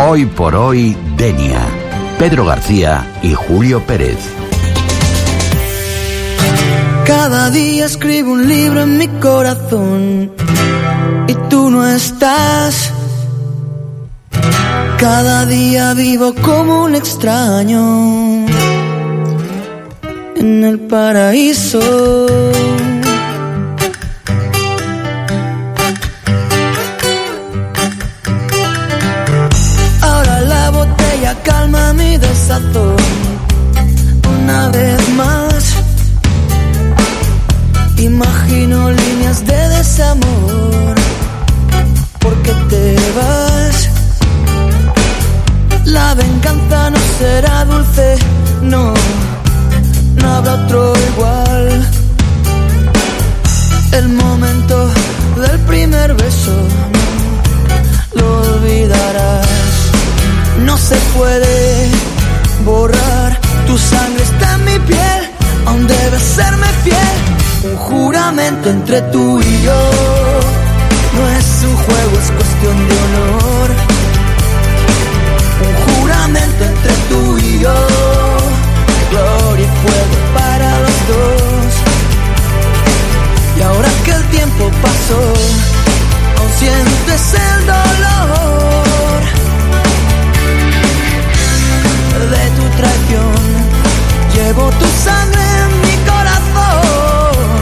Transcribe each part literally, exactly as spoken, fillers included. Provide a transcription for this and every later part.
Hoy por hoy, Denia. Pedro García y Julio Pérez. Cada día escribo un libro en mi corazón y tú no estás. Cada día vivo como un extraño en el paraíso. Ahora la botella calma mi desazón una vez más. Imagino líneas de desamor porque te vas. La venganza no será dulce, no, no habrá otro igual. El momento del primer beso no lo olvidarás. No se puede borrar, tu sangre está en mi piel, aún debes serme fiel. Un juramento entre tú y yo, no es un juego, es cuestión de honor. Un juramento entre tú y yo, gloria y fuego para los dos. Y ahora que el tiempo pasó, aún sientes el dolor de tu traición. Llevo tu sangre en mi corazón.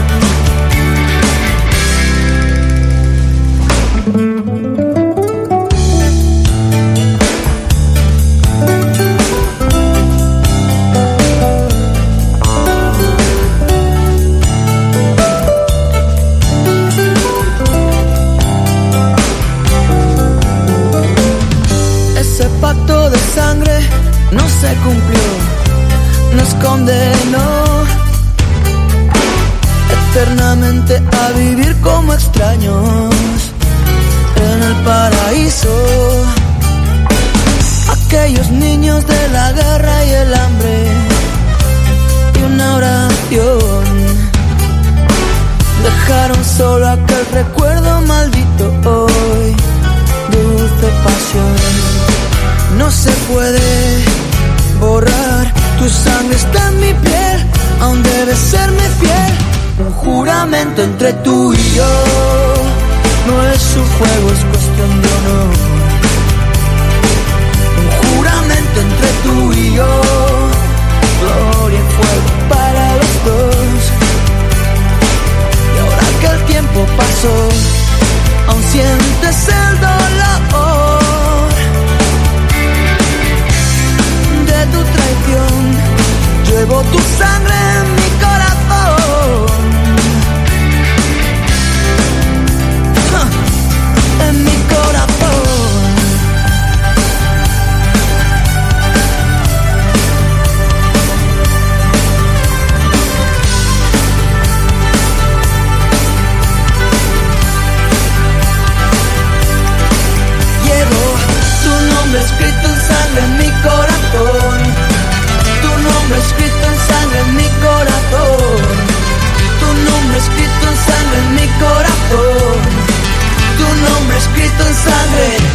Ese pacto de sangre no se cumplió, nos condenó eternamente a vivir como extraños en el paraíso. Aquellos niños de la guerra y el hambre y una oración dejaron solo aquel recuerdo maldito hoy, dulce pasión. No se puede borrar, tu sangre está en mi piel, aún debes serme fiel. Un juramento entre tú y yo, no es un juego, es cuestión de honor. Un juramento entre tú y yo, gloria y fuego para los dos. Y ahora que el tiempo pasó, aún sientes el dolor de tu traición. Llevo tu sangre en mi corazón, en mi corazón. Llevo tu nombre escrito en sangre en mi corazón, tu nombre escrito en sangre en mi corazón, tu nombre escrito en sangre en mi corazón, tu nombre escrito en sangre.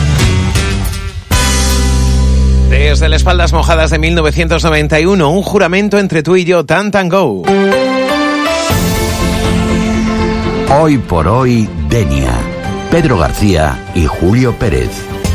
Desde las espaldas mojadas de mil novecientos noventa y uno, un juramento entre tú y yo, Tan Tan Go. Hoy por hoy, Denia. Pedro García y Julio Pérez.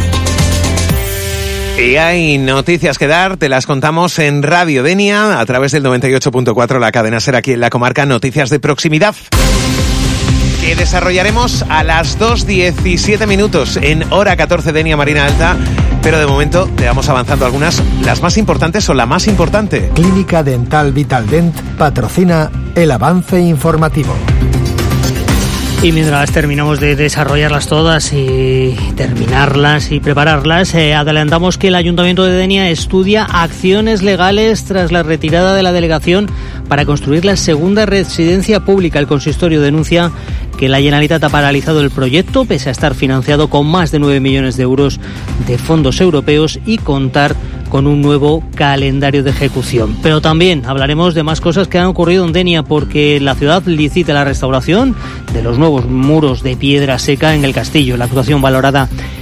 Y hay noticias que dar, te las contamos en Radio Denia, a través del noventa y ocho punto cuatro, la cadena SER aquí en la comarca, noticias de proximidad, que desarrollaremos a las dos diecisiete minutos en hora catorce Denia Marina Alta, pero de momento te vamos avanzando algunas, las más importantes o la más importante. Clínica Dental Vitaldent patrocina el avance informativo. Y mientras terminamos de desarrollarlas todas y terminarlas y prepararlas, eh, adelantamos que el Ayuntamiento de Denia estudia acciones legales tras la retirada de la delegación para construir la segunda residencia pública. El consistorio denuncia que la Generalitat ha paralizado el proyecto pese a estar financiado con más de nueve millones de euros de fondos europeos y contar con un nuevo calendario de ejecución. Pero también hablaremos de más cosas que han ocurrido en Denia, porque la ciudad licita la restauración de los nuevos muros de piedra seca en el castillo. La actuación valorada